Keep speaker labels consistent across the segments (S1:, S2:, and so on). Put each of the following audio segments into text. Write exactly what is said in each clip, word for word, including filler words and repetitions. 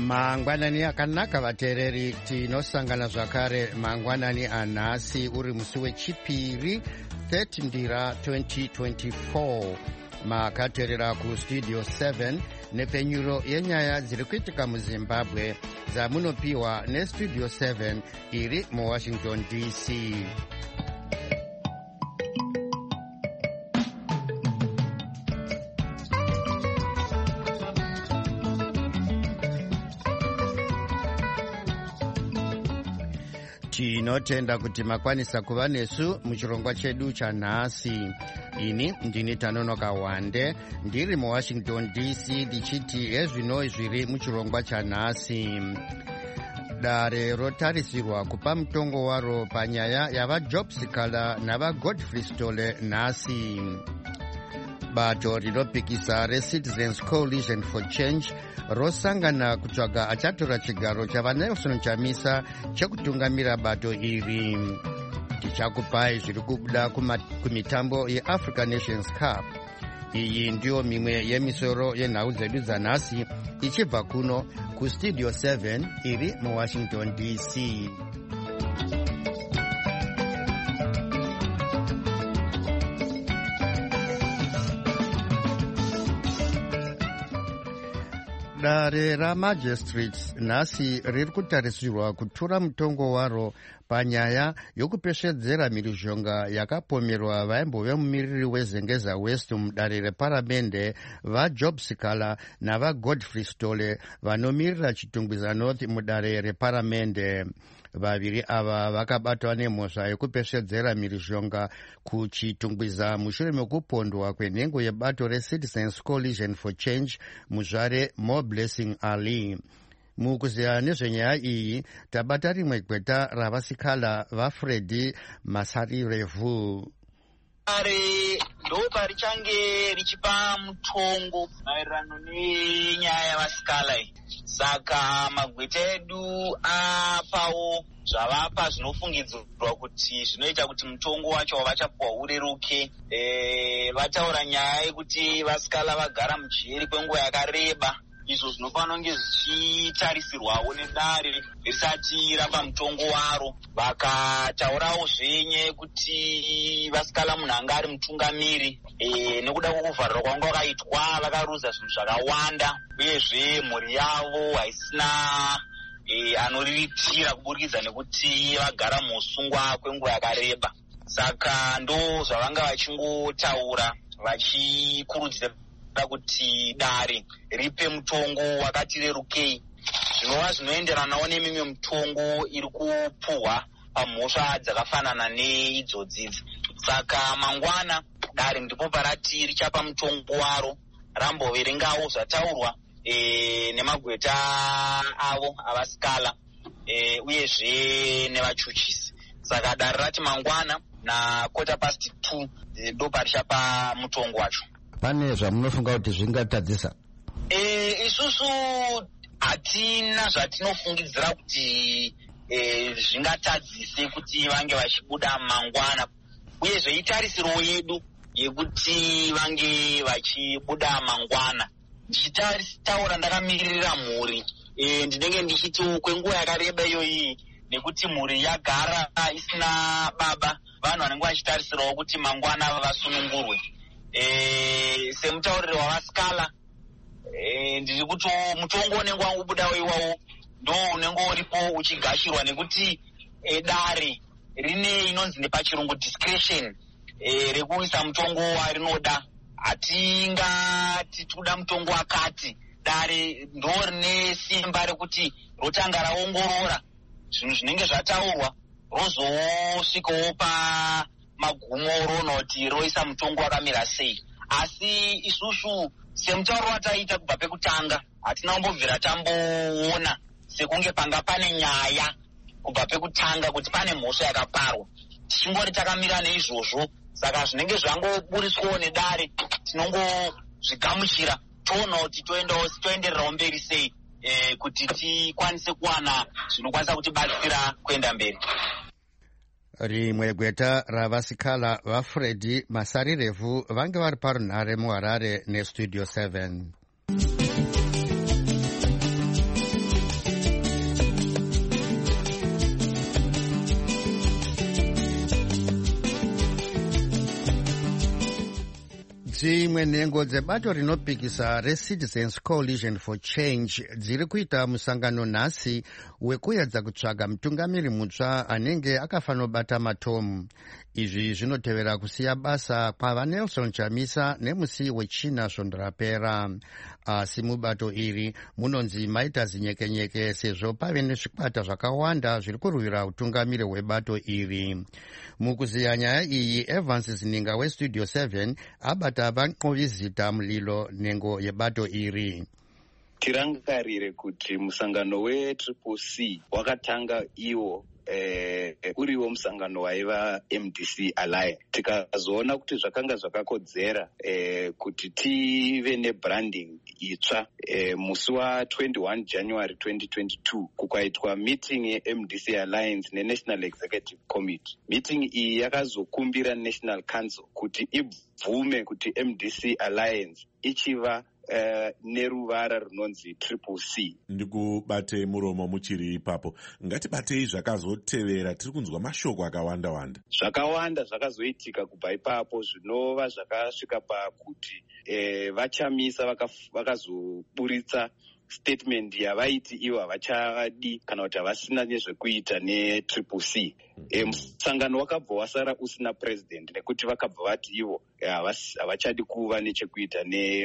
S1: mangwanani akanaka vateereri, tinosangana zvakare mangwanani anhasi uri musi wechipiri thirty ndira twenty twenty-four. makateerera kustudio seven nepfenyuro yenyaya dziri kuitika muzimbabwe dzamunopiwa nestudio seven iri muwashington D C. tinotenda kuti makwanisa kuva nesu muchirongwa chedu chanhasi. ini ndini Tanonoka Wande ndiri muwashington D C ndichiti hezvino zviri muchirongwa chanhasi. Dare rotarisirwa kupa mutongo waro panyaya yavaJobsikala navaGodfrey Stole nhasi. Bato rinopikisa reCitizens Coalition for Change rosangana kutsvaga achatora chigaro chavaNelson Chamisa chekutungamira bato iri. Tichakupai zviri kubuda kumitambo yeAfrica Nations Cup. Iyi ndiyo mimwe yemisoro yenhau dzedu dzanhasi ichibva kuno kustudio seven iri muwashington D C. Dare ramagistrates nhasi riri kutarisirwa kutura mutongo waro panyaya yokupeshedzera mhirizhonga yakapomerwa vaimbove mumiriri wezengeza west mudare reparamende vaJobsikala navaGodfrey Stole vanomirira chitungwiza north mudare reparamende. Vaviri ava vakabatwa nemhosva yekupeshedzera mhirizhonga kuchitungwiza mushure mekupondwa kwenhengo yebato reCitizens Coalition for Change muzvare More Blessing Ali. Mukuziya nezvenyaya iyi tabata rimwe gweta ravasikala vaFredi Masarirevu.
S2: Ari ndopa richange richipa mutongo maererano nenyaya yavasikala iyi. Saka magweta edu apawo zvavapa zvinofungidzirwa kuti zvinoita kuti mutongo wacho wavachapuwa ureruke. E, vataura nyaya yekuti vasikala vagara mujeri kwenguva yakareba, izvo zvinofanira kunge zvichitarisirwawo nedare risati rapa mutongo waro. Vakataurawo zvenye kuti vasikala munhu anga ari mutungamiri, e, nekuda kwokuvharira kwanga kwakaitwa vakaruza zvinhu zvakawanda, uyezve mhuri yavo haisina e, anoriritira kuburikidza nekuti vagara muusungwa kwenguva yakareba. Saka ndo zvavanga vachingotaura vachikurudzira kuti dare ripe mutongo wakati rerukei, zvinova zvinoenderanawo nemimwe mutongo iri kupuhwa pamhosva dzakafanana neidzodzidzi. Saka mangwana dare ndipo parati richapa mutongo waro, ramboverengawo zvataurwa e, nemagweta avo avasikala e, uyezve nevachuchisi. Saka dare rati mangwana na quarter past two ndo parichapa mutongo wacho.
S1: Pane zvamunofunga kuti zvingatadzisa?
S2: E, isusu hatina zvatinofungidzira kuti e, zvingatadzise kuti vange vachibuda mangwana, uye zveitarisiro yedu yekuti vange vachibuda mangwana. Ndichitaura ndakamirira mhuri, e, ndinenge ndichiti kwenguva yakareba iyoyi, nekuti mhuri yagara isina baba, vanhu vanenge vachitarisirawo kuti mangwana vasunungurwe. E, semutauriri wavasikala e, ndiri kuti mutongo unenge wangobudawo iwawo ndo unenge uripo uchigashirwa, nekuti e, dare rine inonzi nepachirungu discretion e, rekuisa mutongo warinoda. Hatingati tikuda mutongo wakati, dare ndo rine simba rekuti rotanga raongorora zvinhu zvinenge zvataurwa rozosvikawo pa magumo roona kuti roisa mutongo wakamira sei. Asi isusu semutauro wataita kubva pekutanga hatina kumbobvira tamboona sekunge panga pane nyaya kubva pekutanga kuti pane mhosva yakaparwa, tichingori takamira neizvozvo. Saka zvinenge zvangoburiswawo nedare tinongozvigamuchira, toona kuti toendererawo mberi sei e, kuti tikwanise kuwana zvinokwanisa kutibatsira kuenda mberi.
S1: Rimwe gweta ravasikala vaFredi Masarirevu vange vari parunhare muHarare nestudio seven. dzimwe nhengo dzebato rinopikisa reCitizens Coalition for Change dziri kuita musangano nhasi wekuedza kutsvaga mutungamiri mutsva anenge akafanobata matomu. Izvi zvinotevera kusiya basa kwava Nelson Chamisa nemusi wechina svondarapera. Asi mubato iri munonzi maita zinyekenyeke sezvo pave nezvikwata zvakawanda zviri kurwira utungamiri hwebato iri. Mukuziya nyaya iyi, Evans Zininga weStudio seven abata vanqovizita mulilo nhengo yebato iri.
S3: Tirangarire kuti musangano we-Triple C wakatanga iwo Eh, uriwo musangano waiva M D C Alliance. Tikazoona kuti zvakanga zvakakodzera eh, kuti tive nebranding itsva eh, musi wa twenty-one January twenty twenty-two kukaitwa meeting ye-M D C Alliance ne-National Executive Committee. Meeting iyi yakazokumbira National Council kuti ibvume kuti M D C Alliance ichiva Uh, neruvara runonzi Triple C.
S4: Ndikubatei muromo muchiri ipapo. Ngatibatei zvakazotevera, tiri kunzwa mashoko akawanda wanda.
S3: Zvakawanda zvakazoitika kubva ipapo zvinova zvakasvika pakuti eh, vachamisa vakazoburitsa statement yavaiti ivo havachadi kana kuti havasina nezvekuita neTriple C. E, musangano wakabva wasara usina president nekuti vakabva vati ivo havachadi kuva nechekuita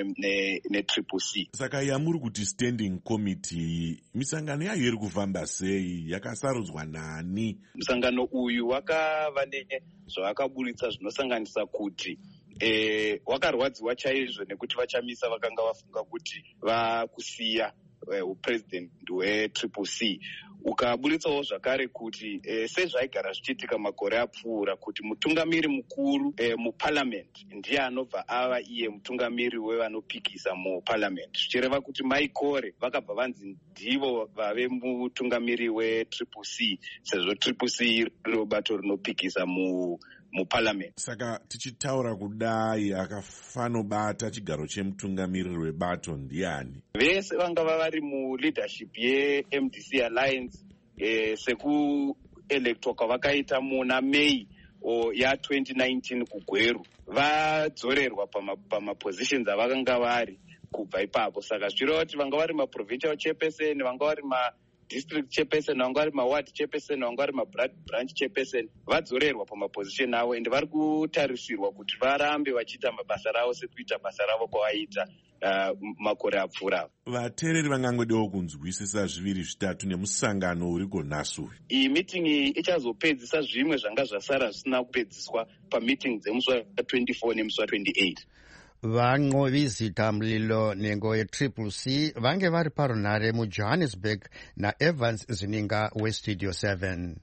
S3: neTriple C.
S4: Saka yamuri kuti standing committee misangano yayo iri kufamba sei, yakasarudzwa nani?
S3: Musangano uyu wakava nezvavakaburitsa zvinosanganisa kuti Eh, wakarwadziwa chaizvo nekuti vachamisa vakanga vafunga kuti vakusiya eh, upresident hweTriple C. Ukaburitsawo zvakare kuti eh, sezvaigara zvichiitika makore apfuura kuti mutungamiri mukuru eh, muparliament ndiye anobva ava iye mutungamiri wevanopikisa muparliament, zvichireva kuti maikore vakabva vanzi ndivo vave mutungamiri weTriple C sezvo Triple C riro bato rinopikisa mu muparliament.
S4: Saka tichitaura kudai akafanobata chigaro chemutungamiriri webato ndiani?
S3: Vese vanga vari muleadership ye-M D C Alliance eh, sekuelectwa kwavakaita muna May ya twenty nineteen kugweru vadzorerwa pamapositions pama avakanga vari kubva ipapo. Saka zvireva kuti vanga vari maprovincial chairperson, vanga vari ma district chairperson, vanga vari maward chairperson, vanga vari mabranch chairperson vadzorerwa pamaposition avo ende vari kutarisirwa kuti varambe vachiita mabasa ravo sekuita basa ravo kwavaita uh, makore apfuura.
S4: Vateereri vangangodiwo kunzwisisa zviviri zvitatu nemusangano uriko nhasi.
S3: Iyi meeting iyi ichazopedzisa zvimwe zvanga zvasara zvisina kupedziswa pameeting dzemusi wa twenty-four nemusi wa twenty-eight.
S1: Vanqovizita mulilo nhengo yeTriple C vange vari parunhare muJohannesburg naEvans Zininga weStudio seven.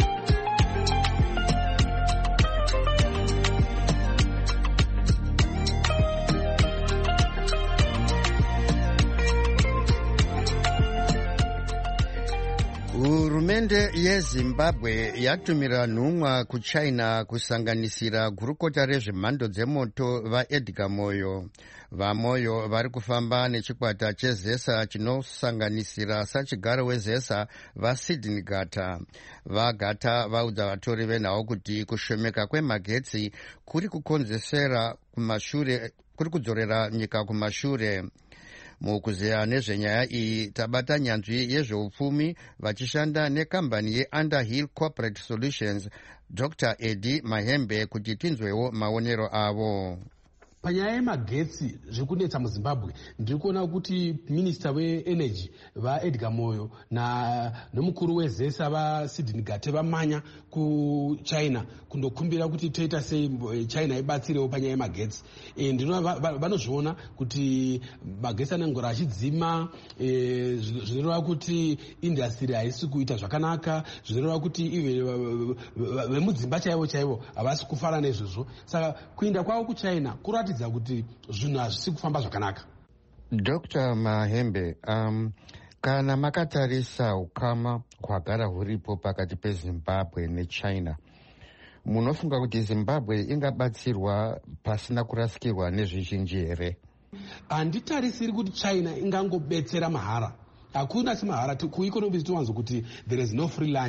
S1: Hurumende yeZimbabwe yatumira nhumwa kuChina kusanganisira gurukota rezvemhando dzemoto vaEdgar Moyo. VaMoyo vari kufamba nechikwata chezesa chinosanganisira sachigaro wezesa vaSydney Gata. VaGata vaudza vatori venhau kuti kushomeka kwemagetsi kuri kukonzesera kumashure kuri kudzorera nyika kumashure. Mukuziya nezvenyaya iyi tabata nyanzvi yezveupfumi vachishanda nekambani yeUnderhill Corporate Solutions Doctor Eddie Mahembe kuti tinzwewo maonero avo.
S5: Panyaya yemagetsi zviri kunetsa muZimbabwe ndiri kuona kuti minista weenergy vaEdgar Moyo na nomukuru wezesa vaSydney Gata vamanya kuChina kundokumbira kuti toita sei China ibatsirewo panyaya yemagetsi. E, ndinoona vanozviona kuti magetsi anengora achidzima, e, zvinoreva kuti industry haisi kuita zvakanaka, zvinoreva kuti ive vemudzimba chaivo chaivo havasi kufara nezvozvo. Saka kuinda kwavo kuChina kurati kuti zvinhu hazvisi kufamba zvakanaka.
S1: Doctor Mahembe, um, kana makatarisa ukama hwagara huripo pakati peZimbabwe neChina, munofunga kuti Zimbabwe ingabatsirwa pasina kurasikirwa nezvizhinji here?
S5: Handitarisiri kuti China ingangobetsera mahara. Hakuna simahara. Kueconomy tinowanzo kuti there is no free lunch.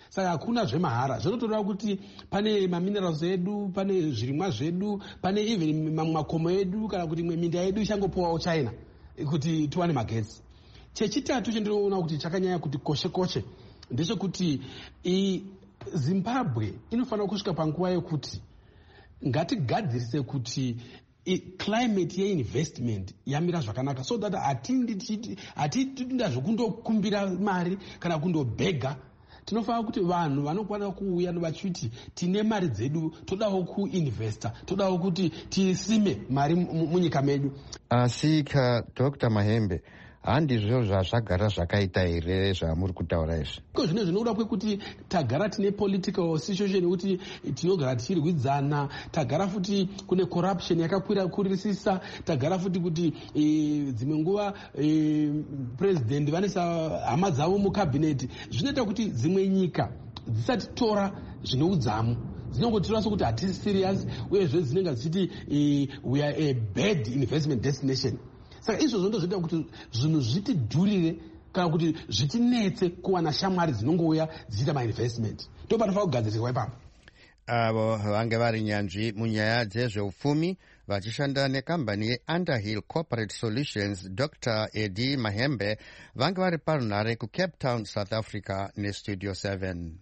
S5: saka hakuna zvemahara. Zvinotoda kuti pane maminerals edu, pane zvirimwa zvedu, pane even mamwe makomo edu kana kuti imwe minda yedu ichangopowawo China kuti tiwane magetsi. Chechitatu chendinoona kuti chakanyanya kuti koshe koshe ndechekuti Zimbabwe inofanira kusvika panguva yekuti ngatigadzirise kuti climate yeinvestment yamira zvakanaka, so that hatitida zvokundokumbira mari kana kundobhega. Tinofanira kuti vanhu vanokwanisa kuuya vachiti tine mari dzedu, todawo kuinvesta, todawo kuti tisime mari munyika medu.
S1: Asi ka Doctor Mahembe, handizvo zvazvagara zvakaita here zvamuri kutaura izvi?
S5: Ko zvino zvinoda kwekuti tagara tine political situation yekuti tinogara tichirwidzana, tagara futi kune corruption yakakwira kurisisa, tagara futi kuti e, dzimwe nguva e, president vanesa hama dzavo mucabinet. Zvinoita kuti dzimwe nyika dzisati tora zvine udzamu, dzinongotora sokuti hatisi serious, uyezve dzinenge dzichiti e, we are a bad investment destination. Saka izvozvo ndozvoita kuti zvinhu zvitidhurire kana kuti zvitinetse kuwana shamwari dzinongouya dzichiita mainvestment. Ndopanofanira kugadzirirwa ipapo.
S1: Avo vange vari nyanzvi munyaya dzezveupfumi vachishanda nekambani yeUnderhill Corporate Solutions, Doctor Eddie Mahembe vange vari parunhare kuCape Town, South Africa neStudio seven.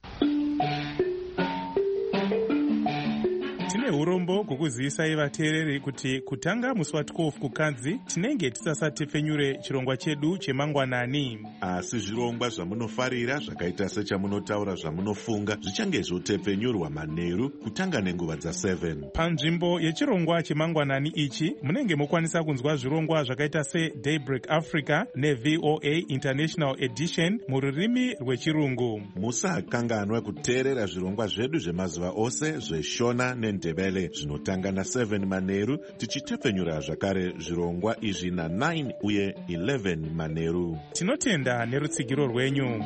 S6: Tine urombo kukuzivisa vateereri kuti kutanga musi wa twelve kuKadzi tinenge tisasati tipfenyure chirongwa chedu chemangwanani.
S4: Asi zvirongwa zvamunofarira zvakaita sechamunotaura zvamunofunga zvichange zvotepfenyurwa manheru kutanga nenguva dza seven.
S6: Panzvimbo yechirongwa chemangwanani ichi munenge mokwanisa kunzwa zvirongwa zvakaita seDaybreak Africa neV O A International Edition mururimi rwechirungu.
S4: Musakanganwa kuteerera zvirongwa zvedu zvemazuva ose zveshona neNdebele zvinotanga na seven manheru, tichitepfenyura zvakare zvirongwa izvi na nine uye eleven manheru.
S6: Tinotenda nerutsigiro rwenyu.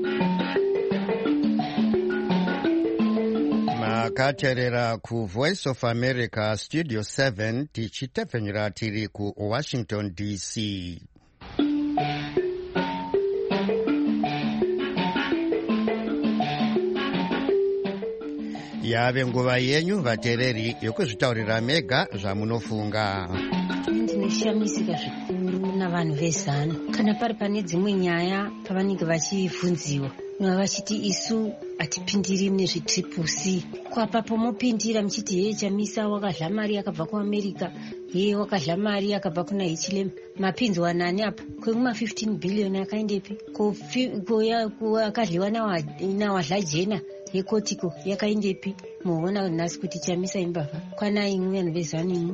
S1: Makateerera ku Voice of America Studio seven tichitepfenyura tiri ku Washington D C. Yave nguva yenyu vateereri yokuzvitaurira mega zvamunofunga.
S7: Ndinoshamisika zvikuru navanhu vezana kana pari pane dzimwe nyaya pavanenge vachibvunziwa vachiti isu hatipindiri nezvetriple C. Kwapapo mopindira muchiti heye Chamisa wakadla mari yakabva kuAmerica, heye wakadla mari yakabva kuna Hichilem. Mapinzwa nani apa? Kwekuma fifteen billion yakaendepi? Akadliwa nawadla jena yekotiko yakaendepi? Muona nhasi kuti Chamisa imbavha kwana imwe vanhu vezanimo.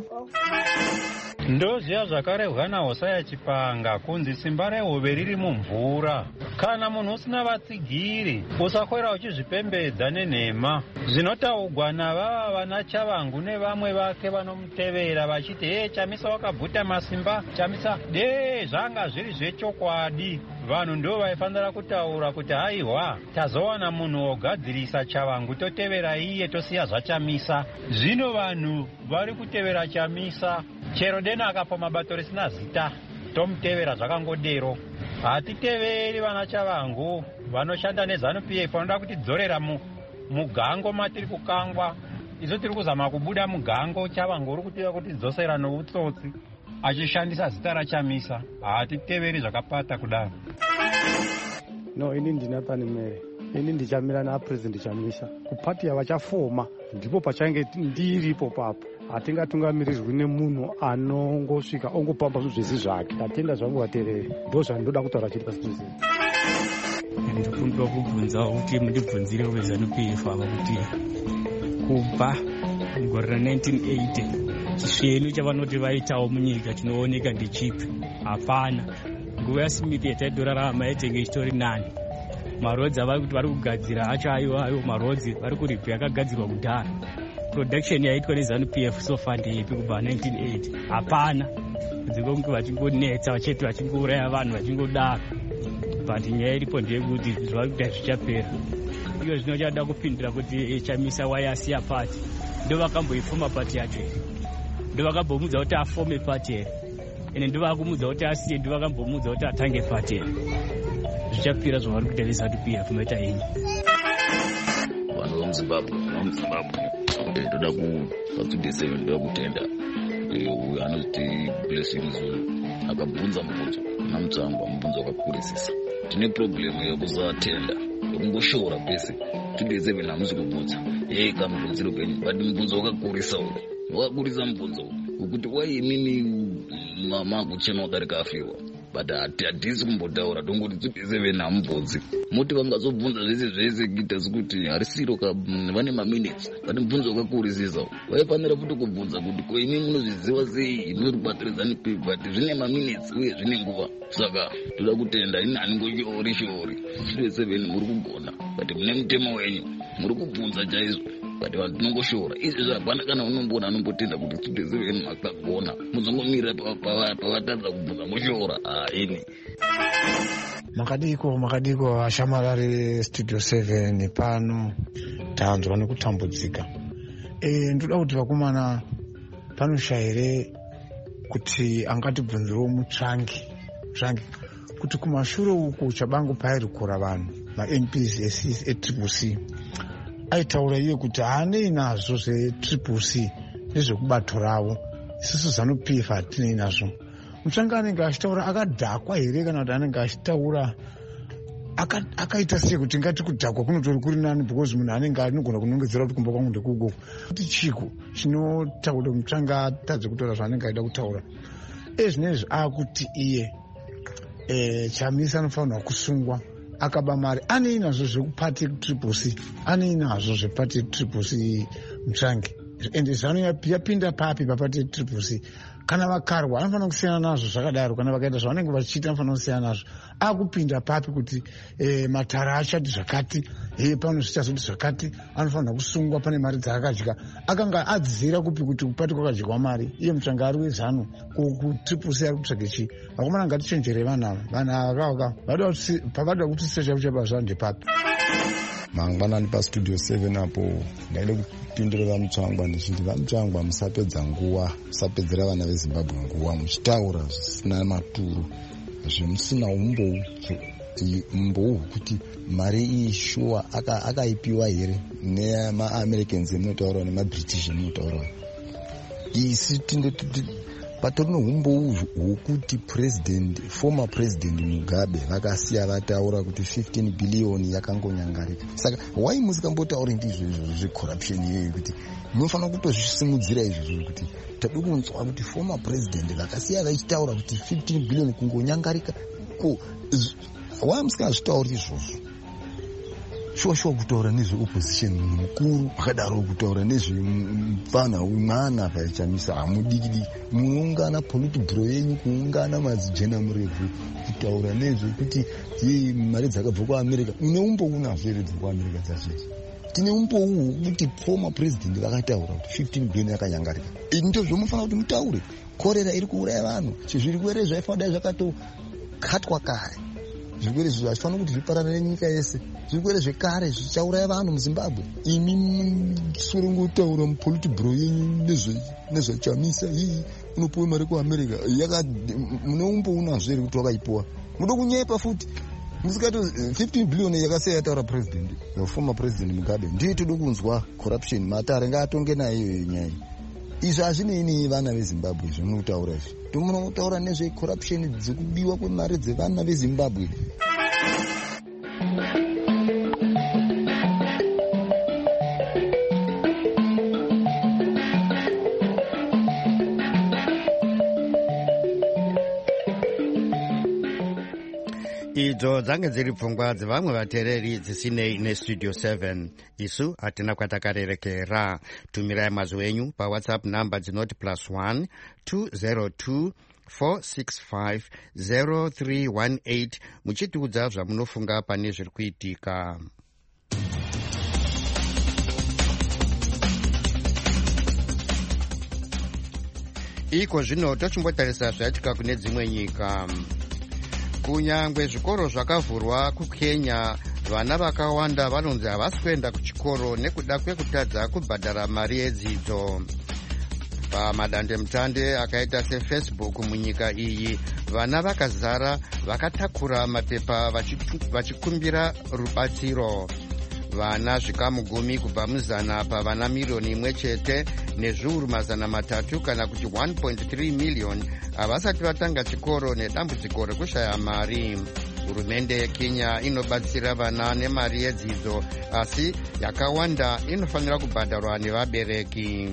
S8: Ndoziya zvakarehwa naHosea Chipanga kunzi simba rehove riri mumvura. Kana munhu usina vatsigiri usakwera uchizvipembedza nenhema. Zvinotaurwa navava vana Chavangu nevamwe vake vanomutevera vachiti heye Chamisa wakabvuta masimba, Chamisa de zvanga zviri zvechokwadi. Vanhu ndo vaifanira kutaura kuti haiwa tazowana munhu wogadzirisa Chavangu totevera iye tosiya zvaChamisa. Zvino vanhu vari kutevera Chamisa, chero dena akapo mabato risina zita tomutevera zvakangodero. Hatiteveri vana Chavangu vanoshanda neZANU P F vanoda kutidzorera mugango matiri kukangwa. Isu tiri kuzama kubuda mugango, Chavangu uri kutiva kutidzosera noutsotsi achishandisa zita raChamisa. Hatiteveri zvakapata kudaro.
S9: No, ini ndina pani mere. Ini ndichamira na President Chamisa. Kupati yavachafoma ndipo pachange ndiripo papo. Hatingatungamirirwi nemunhu anongosvika ongopamba zvizvi zvake. Atenda zvangu vateereri. Ndo zvandoda kutaura chiri pasituzi.
S10: Ndikundwa kubvunza kuti mundibvunzire weZANU P F ava kuti kubva mugore ra nineteen eighty chisvenu chavanoti vaitawo munyika chinooneka ndechipi? Hapana. Nguva yaSmith yataidorarama yaitenge ichitori nani. Marodzi avari kuti vari kugadzira acho aiwo aiwo marodzi vari kuripi yakagadzirwa kudhara. Production yaitwa neZANU P F so far ndeipi kubva nineteen eighty? Hapana. Dzikonge vachingonetsa vacheti vachingouraya vanhu vachingodaro. But nyaya iripo ndeyekuti zvari kuita zvichapera. Iyo zvino chada kupindura kuti Chamisa wayasiya pati. Ndo vakamboifoma pati yacho here? Ndo vakambomudza kuti afome pati here? Ene ndo vakumudza kuti asiye, ndo vakambomudza kuti atange pati here? Zvichapera zvavari kuita neZANU P F maita henyu.
S11: muzimbabwe muzimbabwe ndoda kupa seven ndoda kutenda uyo anoti blessing zulu akabvunza mubvunzo kuna mutsangwa mubvunzo wakakurisisa. Tine problemu yekusatenda yekungoshora pese two seven hamusi kubvunza yei kamubvunziro kenyu but mubvunzo wakakurisa uyu wakakurisa mubvunzo wekuti wai imini mama kuchema wakari kafirwa but hatisi kumbotaura tongoti two seven hamubvunzi moti vangazobvunza zvese zvese kuita sekuti harisiro vane maminutes vane mubvunzo wakakurisisa vaifanira futi kubvunza kuti ko imi munozviziva sei inoribatsiridzani pi but zvine maminutes uye zvine nguva saka toda kutenda ini haningoshori shori two seven muri kugona but mune mutemo wenyu muri kubvunza chaizvo but vanhu tinongoshora izvezvo hapana kana unomboona anombotenda kuti two seven makagona muzongomira pavatadza kubvunza moshora ini
S12: makadiko makadiko ashamarari studio seven pano tanzwa nekutambudzika e, ndoda kuti vakomana panoshaire kuti angatibvunzirewo mutsvangi tsvangi kuti kumashure uku chabangu pairikura vanhu ma-N Ps e-Triple C aitaura iye kuti haanei nazvo zve-Triple C nezvekubato ravo isusu ZANU-P F hatinei nazvo. Mutsvanga anenge achitaura akadhakwa here kana kuti anenge achitaura akaita sei kuti ngati kudhakwa kunotori kuri nani because munhu anenge anogona kunongedzera kuti kumba kwangu ndekuko kuti chiko chinotaura mutsvanga atadze kutaura zvaanenge aida kutaura ezvinezvi akuti iye e, Chamisa anofanirwa kusungwa akaba mari anei nazvo zvekupati Triple C anei nazvo zvepati Triple C mutsvangi ende ZANU yapinda papi papati Triple C kana vakarwa anofanira kusiyana nazvo zvakadaro kana vakaita zvavanenge vachiita anofanira kusiyana nazvo akupinda papi kuti e, matara achati zvakati e, pano zvichazoti zvakati anofanira kusungwa pane mari dzaakadya akanga adzira kupi kuti kupati kwakadywa mari iye mutsvanga ari weZANU kuTriple C ari kutsvage chii vakomana ngatichenjere vanhu ava vanhu ava vakava pavada kuti secha kuchapa zvanhu ndepapi
S13: mangwanani pastudio seven apo ndaide kupindura vamutsvangwa ndichiti vamutsvangwa musapedza nguva musapedzera vana veZimbabwe nguva muchitaura zvisina maturo zvemusina umbou umbou hwekuti mari iyi shuwa akaipiwa here nemaAmericans emunotaurawa nemaBritish emunotaurawa isi patori neumbou hwokuti president former president Mugabe vakasiya vataura kuti fifteen billion yakangonyangarika saka wai musikambotauri ndizvo zvecorruption iyoyo kuti munofanira kutozvisimudzira izvozvo kuti tadi kunzwa kuti former president vakasiya vachitaura kuti fifteen billion kungonyangarika ko wai musikazvitauri izvozvo shuwa shuwa kutaura nezveopposition munhu mukuru akadaro kutaura nezvemupana umwana paichamisa hamudikidiki munoungana politburo yenyu kuungana madzijena murebvu kutaura nezvekuti ye mari dzakabva kuamerica une umbou nazvo here dziri kuamerica dzazvezi tine umbou kuti former president vakataura kuti fifteen billion yakanyangarika ndo zvomufanira kuti mutaure korera iri kuuraya vanhu zvirwere zvaifanira zvakatokatwa kare zvirwere izvi hazvifanira kuti zvipararire nyika yese zvirwere zvekare zvichauraya vanhu muZimbabwe imi sure ngotaura mupolitburo yenyu nezvachamisa iyi unopiwa mari kuamerica mune umbou nazvo here kuti wakaipiwa muda kunyepa futi musikati fifteen billion yakasiya yataura president former president Mugabe ndiye todi kunzwa corruption matare ngaatonge nayo iyoyo nyaya izvi hazvinei nei vana veZimbabwe zvemunotaura izvi tomunotaura nezvecorruption dzekubiwa kwemari dzevana veZimbabwe.
S1: idzo dzange dziri pfungwa dzevamwe vateereri dzisinei nestudio seven isu hatina kwatakarerekera. Tumirai mazwi enyu pawhatsapp namba dzinoti plus one two zero two four six five zero three one eight muchitiudza zvamunofunga pane zviri kuitika. Iko zvino tochimbotarisa zvaitika kune dzimwe nyika. Kunyangwe zvikoro zvakavhurwa kuKenya, vana vakawanda vanonzi havasi kuenda kuchikoro nekuda kwekutadza kubhadhara mari yedzidzo. Pamadandemutande akaita seFacebook munyika iyi, vana vakazara vakatakura mapepa vachikumbira rubatsiro. vana zvikamu gumi kubva muzana pavana miriyoni imwe chete nezviuru mazana matatu kana kuti one point three million havasati vatanga chikoro nedambudziko rekushaya mari. Hurumende yeKenya inobatsira vana nemari yedzidzo, asi yakawanda inofanira kubhadharwa nevabereki.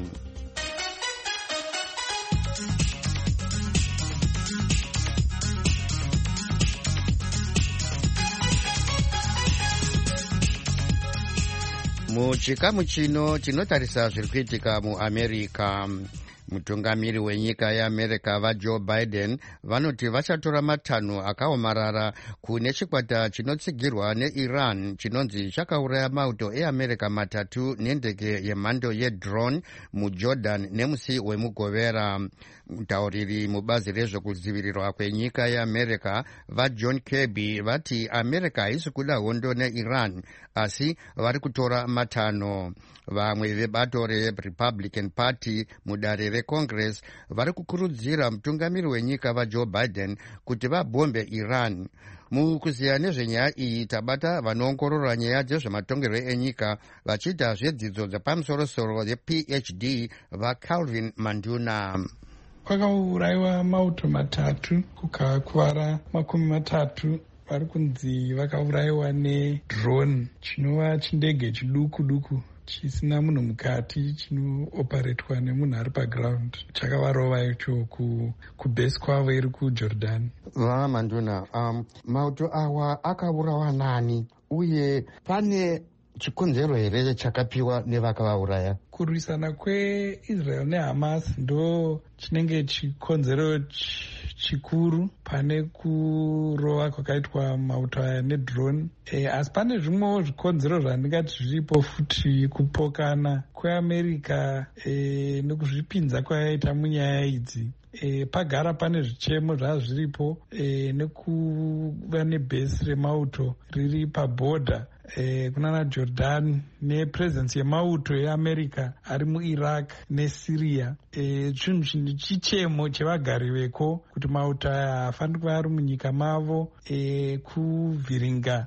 S1: Muchikamu chino tinotarisa zviri kuitika muAmerica. Mutungamiri wenyika yeAmerica vaJoe Biden vanoti vachatora matanho akaomarara kune chikwata chinotsigirwa neIran chinonzi chakauraya mauto eAmerica matatu nendege yemhando yedrone muJordan nemusi wemugovera. Mutauriri mubazi rezvekudzivirirwa kwenyika yeAmerica vaJohn Kirby vati America haisi kuda hondo neIran, asi vari kutora matanho. Vamwe vebato reRepublican Party mudare reCongress vari kukurudzira mutungamiri wenyika vaJoe Biden kuti vabhombe Iran. Mukuziya nezvenyaya iyi tabata vanoongorora nyaya dzezvematongerwo enyika vachiita zvedzidzo dzepamusorosoro yePhD vaCalvin Manduna.
S14: Kwakaurayiwa mauto matatu kukakuvara makumi matatu vari kunzi vakaurayiwa nedrone chinova chindege chiduku duku chisina munhu mukati chinooperetwa nemunhu ari paground chakavarova icho kubhesi kwavo iri kuJordan.
S1: Manduna, um, mauto awa akaurawa nani uye pane chikonzero here chakapiwa nevakavauraya?
S14: Kurwisana kweIsrael neHamas ndo chinenge chikonzero chikuru pane kurova kwakaitwa mauto aya nedrone. E, asi pane zvimwewo zvikonzero zvandingati zviripo futi, kupokana kweAmerica e, nekuzvipinza kwayaita munyaya idzi. E, pagara pane zvichemo zvazvo zviripo e, nekuva nebhesi remauto riri pabhodha e, kunana Jordan nepresence yemauto yeAmerica ari muIraq neSyria. E, chinhu chichemo chevagari veko kuti mauto aya haafaniri kuva ari munyika mavo e, kuvhiringa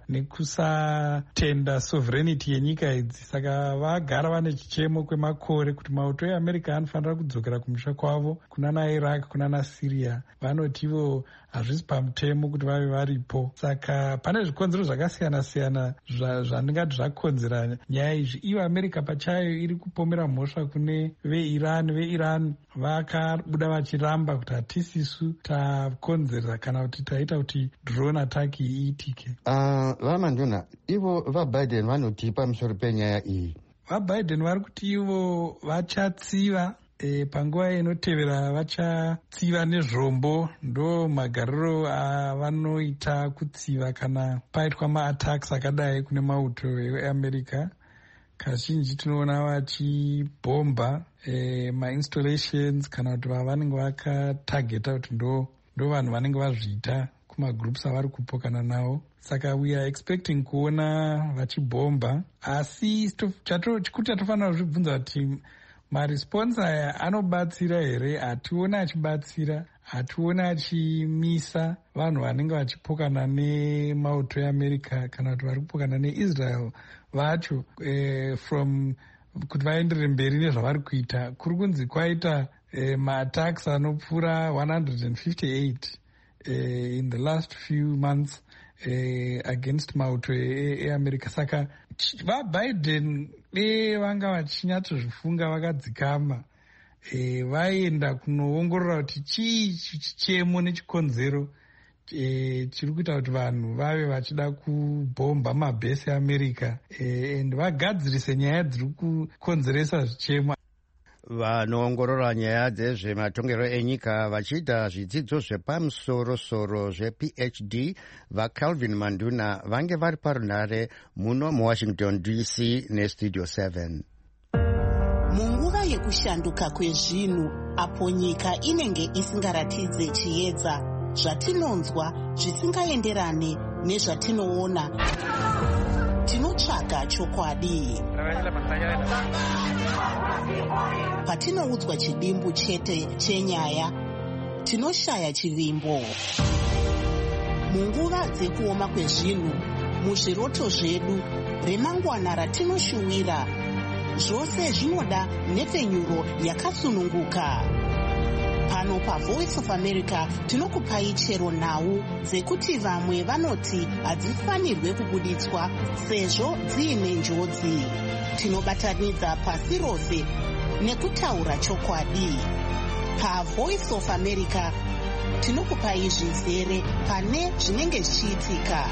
S14: nekusatenda sovereignty yenyika idzi. Saka vagara vane chichemo kwemakore kuti mauto eAmerica anofanira kudzokera kumusha kwavo kunana Iraq kunana Syria. Vanotivo hazvisi pamutemo kuti vave varipo. Saka pane zvikonzero zvakasiyana siyana zvandingati zvakonzera nyaya izvi. Ivo America pachayo iri kupomera mhosva kune veIran. VeIran vakabuda vachiramba kuti hatisisu takonzera kana kuti taita kuti drone attack iitike.
S1: Uh, Vamanduna, ivo vaBiden vanoti pamusoro penyaya iyi?
S14: VaBiden vari kuti ivo vachatsiva E, panguva inotevera vachatsiva nezvombo. Ndo magariro avanoita kutsiva kana paitwa maattacks akadai kune mauto eAmerica. Kazhinji tinoona vachibhomba e, mainstallations kana kuti vavanenge vakatageta kuti ndo, ndo vanhu vanenge vazviita kumagroups avari kupokana nawo. Saka we are expecting kuona vachibhomba, asi chikuru chatofanira kuzvibvunza kuti maresponse aya anobatsira here? Hationi achibatsira, hationi achimisa vanhu vanenge vachipokana nemauto eAmerica kana kuti vari kupokana neIsrael vacho eh, from kuti vaenderere mberi nezvavari kuita. Kuri kunzi kwaita eh, maattacks anopfuura one hundred fifty-eight eh, in the last few months eh, against mauto eAmerica. Saka vaBiden e vanga vachinyatsozvifunga vakadzikama e, vaenda kunoongorora kuti chii chichemo nechikonzero e, chiri kuita kuti vanhu vave vachida kubhomba mabhesi eAmerica e, and vagadzirise nyaya dziri kukonzeresa zvichemo.
S1: Vanoongorora nyaya dzezvematongero enyika vachiita zvidzidzo zvepamusoro-soro zvePhD vaCalvin Manduna vange vari parunhare muno muWashington D C nestudio seven.
S15: Munguva yekushanduka kwezvinhu apo nyika inenge isingaratidze chiedza, zvatinonzwa zvisingaenderane nezvatinoona, tinotsvaga chokwadi. Patinoudzwa chidimbu chete chenyaya, tinoshaya chivimbo. Munguva dzekuoma kwezvinhu, muzviroto zvedu remangwana ratinoshuwira. Zvose zvinoda nhepfenyuro yakasununguka. Pano paVoice of America tinokupai chero nhau dzekuti vamwe vanoti hadzifanirwe kubuditswa sezvo dziine njodzi. Tinobatanidza pasi rose nekutaura chokwadi. PaVoice of America tinokupai zvizere pane zvinenge zvichiitika.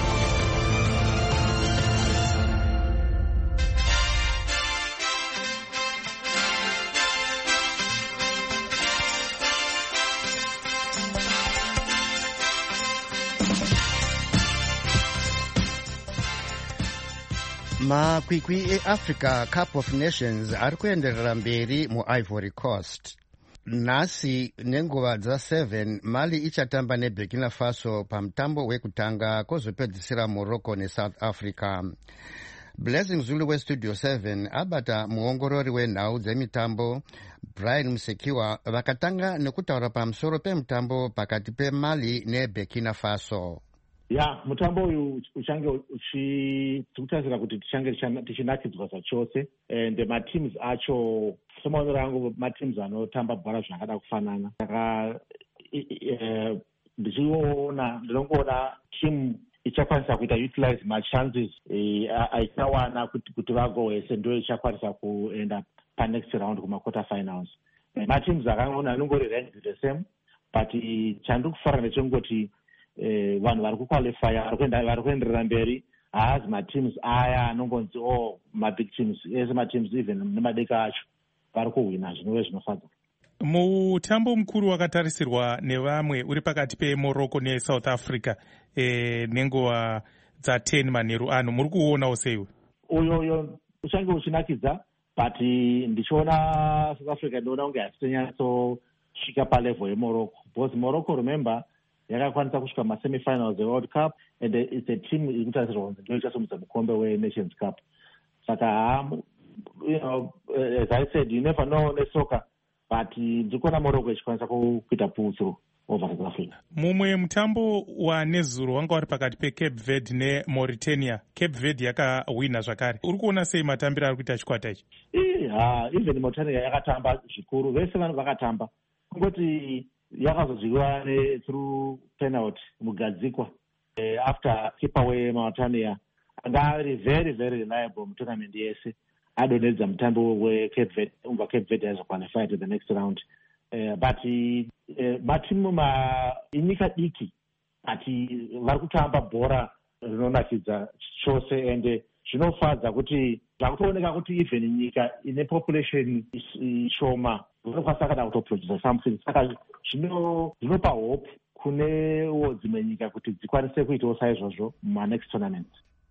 S1: Makwikwi eAfrica Cup of Nations ari kuenderera mberi muIvory Coast. Nhasi nenguva dza7 Mali ichatamba neBurkina Faso pamutambo wekutanga kozopedzisira Morocco neSouth Africa. Blessing Zulu weStudio seven abata muongorori wenhau dzemitambo Brian Musekiwa vakatanga nekutaura pamusoro pemutambo pakati peMali neBurkina Faso.
S16: Ya, mutambo uyu uchange uchitarisira kuti tichange tichinakidzwa zvachose, and mateams acho semaonero angu mateams anotamba bhora zvakada kufanana. Saka ndichiona ndinongoona team ichakwanisa kuita utilize machances aichawana kuti vagohwese ndo ichakwanisa kuenda panext round kumaquarter finals. Mateams akangoona anongori ranked the same, but chandi kufara ndechongoti Eh, vanhu vari kuqualifya vari kuenderera mberi haazi mateams aya anongonzi o mabig teams, ese mateams even nemadeka acho vari kuhwina zvinove zvinofadza.
S6: Mutambo mukuru wakatarisirwa nevamwe uri pakati peMorocco neSouth Africa eh, nenguva dza10 manheru ano, muri kuonawo seiwe?
S16: Uyo uyo uchange uchinakidza, but ndichiona South Africa ndinoona kunge hasitonyatsosvika palevel yeMorocco, because Morocco, remember, yakakwanisa kusvika masemifinals eWorld Cup, and it's a team irikutarisirwa kunzi ndio ichasomudza mukombe weNations Cup. Saka um, you know, as I said, you never know nesoccer, but ndikuona Morocco ichikwanisa kuita pull-through over South Africa.
S6: Mumwe mutambo wanezuro wanga wari pakati peCape Verde neMauritania. Cape Verde yakawina zvakare. Uri kuona sei matambiro ari kuita chikwata ichi?
S16: Ha, even Mauritania yakatamba zvikuru, vese vanhu vakatamba. Kungoti yakazodyiwa through penalty mugadzikwa uh, after keeper weMauritania anga ari very very reliable mutournament yese adonedza mutambo weCape Verde umva Cape Verde azoqualify to the next round, uh, but uh, matimu ma inyika diki ati vari kutamba bhora rinonakidza chose, and zvinofadza kuti zvakutooneka kuti even nyika ine population shoma vanokwanisa kana kutoproduce something. Saka zvinopa hope kunewo dzimwe nyika kuti dzikwanise kuitawo saizvozvo mumanext tournament.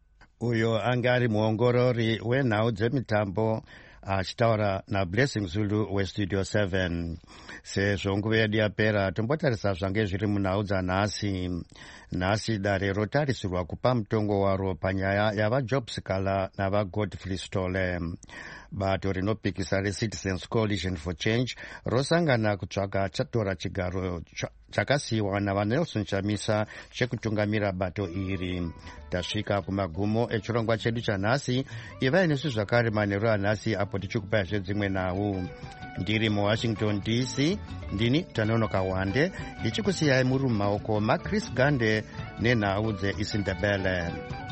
S1: Uyo anga ari muongorori wenhau dzemitambo achitaura naBlessing Zulu weStudio seven. Sezvo nguva yedu yapera tombotarisa zvange zviri munhau dzanhasi. Nhasi dare rotarisirwa kupa mutongo waro panyaya yavaJobs Kala navaGodfrey Stole. Bato rinopikisa reCitizens Coalition for Change rosangana kutsvaka chatora chigaro chakasiyiwa navaNelson Chamisa chekutungamira bato iri. Tasvika kumagumo echirongwa chedu chanhasi. Ivai nesu zvakare manheru anhasi apo tichikupai zvedzimwe nhau. Ndiri muWashington D C, ndini Tanonoka Wande, ndichikusiyai muri mumaoko maChris Gande nenhau dzeIsindebele.